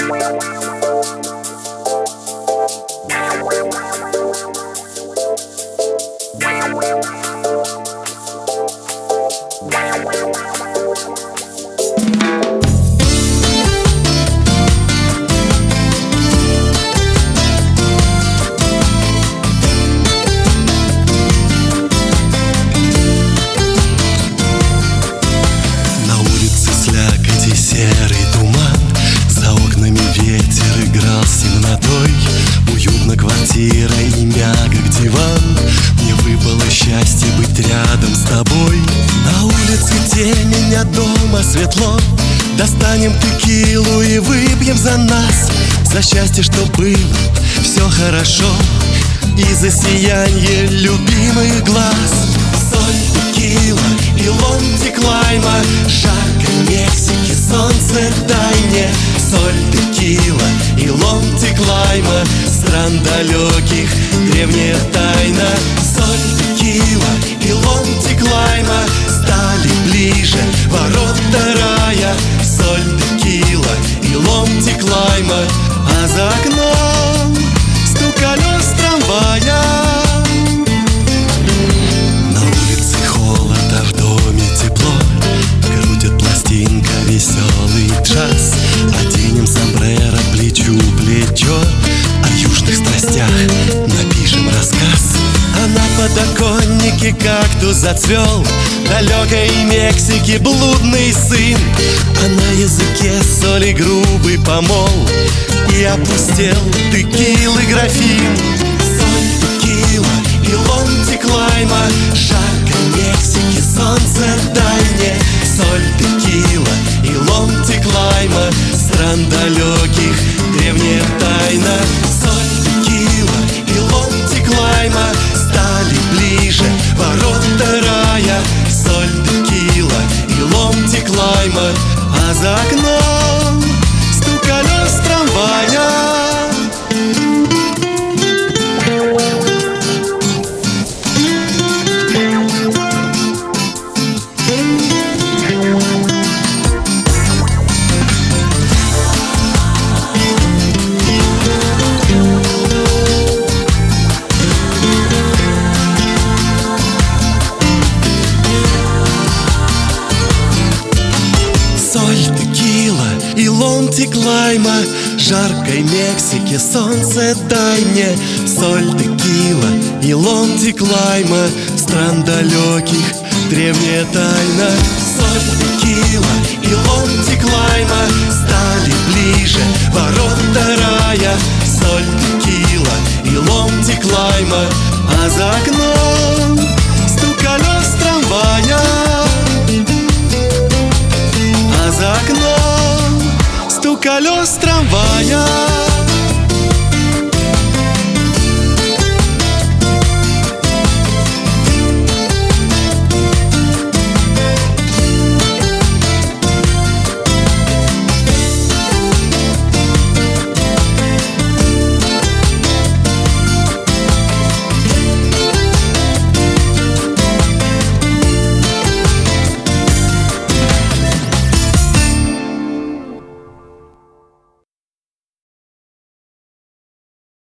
Серый туман, за окнами ветер играл с темнотой. Уютно квартира и мягок диван. Мне выпало счастье быть рядом с тобой. На улице темень, а дома светло. Достанем текилу и выпьем за нас, за счастье, что было все хорошо, и за сияние любимых глаз. Соль, текила и ломтик лайма, жарко Мексики, солнце дай мне. Соль, текила и ломтик лайма, стран далеких древняя тайна. Соль, текила и ломтик лайма стали ближе ворота рая. Соль, текила и ломтик лайма, а за окном стук колес трамвая. Веселый джаз, оденем сомбреро плечу плечо, о южных страстях напишем рассказ. А на подоконнике кактус зацвел, далекой Мексики блудный сын. А на языке соли грубый помол, и опустел текилы графин. Соль, текила и ломтик лайма, жарко Мексики, солнце дай мне. Соль, текила и ломтик лайма, стран далеких древняя тайна. Соль, текила и ломтик лайма стали ближе ворота рая. Соль, текила и ломтик лайма, а за окном стук колес трамвая. Соль, текила и ломтик лайма, жаркой Мексики, солнце дай мне. Соль, текила и ломтик лайма, стран далеких древняя тайна. Соль, текила и ломтик лайма стали ближе ворота рая. Соль, текила и ломтик лайма, а за окном стук колес трамвая. За окном стук колес трамвая.